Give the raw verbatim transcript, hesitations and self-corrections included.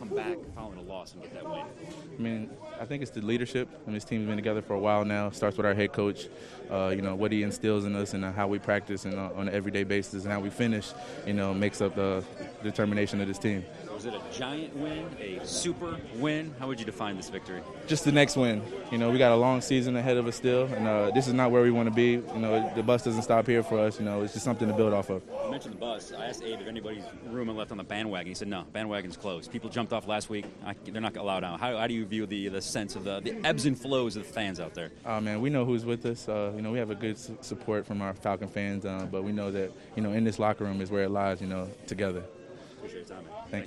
come back following a loss and get that win? I mean, I think it's the leadership. I mean, this team's been together for a while now. It starts with our head coach, uh, you know, what he instills in us and uh, how we practice and uh, on an everyday basis and how we finish, you know, makes up the determination of this team. Was it a giant win, a super win? How would you define this victory? Just the next win. You know, we got a long season ahead of us still, and uh, this is not where we want to be. You know, the bus doesn't stop here for us. You know, it's just something to build off of. You mentioned the bus. I asked Abe if anybody's room had left on the bandwagon. He said, no, bandwagon's closed. People jumped off last week. I, they're not allowed out. How, how do you view the, the sense of the, the ebbs and flows of the fans out there? Oh, man, we know who's with us. Uh, you know, we have a good su- support from our Falcon fans, uh, but we know that, you know, in this locker room is where it lies, you know, together. Appreciate your time, man. Thank you.